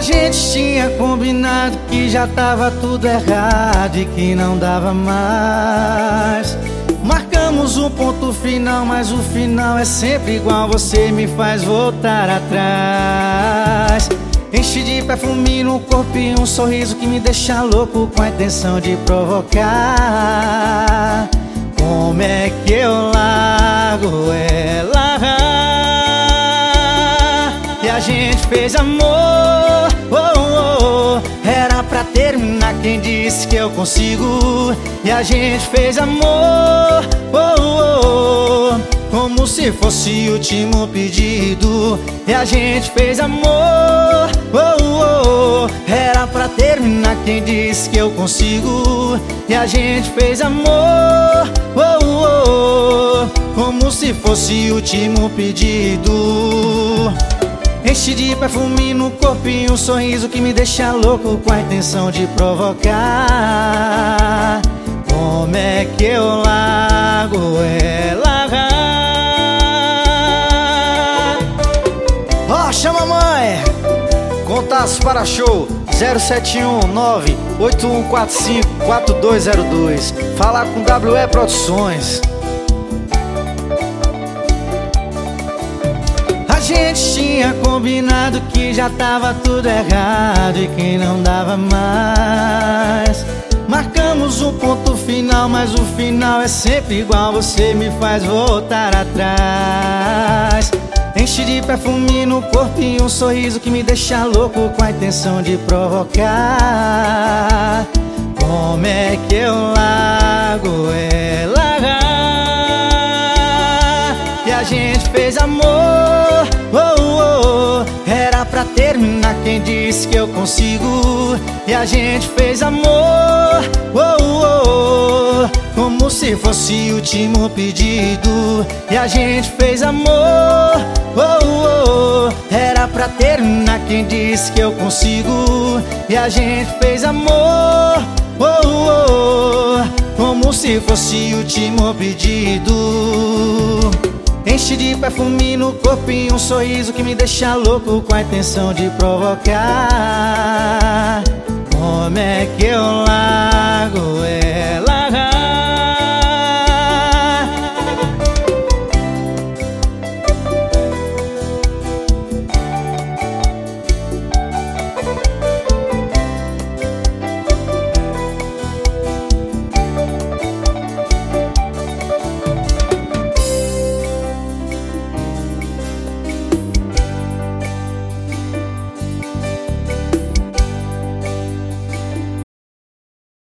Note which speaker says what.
Speaker 1: gente tinha combinado que já tava tudo errado e que não dava mais. Marcamos um ponto final, mas o final é sempre igual. Você me faz voltar atrás. Enche de perfume no corpo e um sorriso que me deixa louco, com a intenção de provocar. Como é que eu largo ela? E a gente fez amor, era pra terminar, quem disse que eu consigo? E a gente fez amor, como se fosse o último pedido. E a gente fez amor, era pra terminar, quem disse que eu consigo? E a gente fez amor, como se fosse o último pedido. Enche de perfume no corpo e um sorriso que me deixa louco, com a intenção de provocar. Como é que eu largo ela? Ó, chama a mãe! Contatos para show 071-98145-4202. Fala com WE Produções. A gente tinha combinado que já tava tudo errado e que não dava mais. Marcamos um ponto final, mas o final é sempre igual. Você me faz voltar atrás. Enche de perfume no corpo e um sorriso que me deixa louco, com a intenção de provocar. Como é que eu largo ela? E a gente fez amor, era pra terminar, quem disse que eu consigo? E a gente fez amor, como se fosse o último pedido. E a gente fez amor, era pra terminar, quem disse que eu consigo? E a gente fez amor, como se fosse o último pedido. Enche de perfume no corpo e um sorriso que me deixa louco, com a intenção de provocar. Como é que eu largo ela?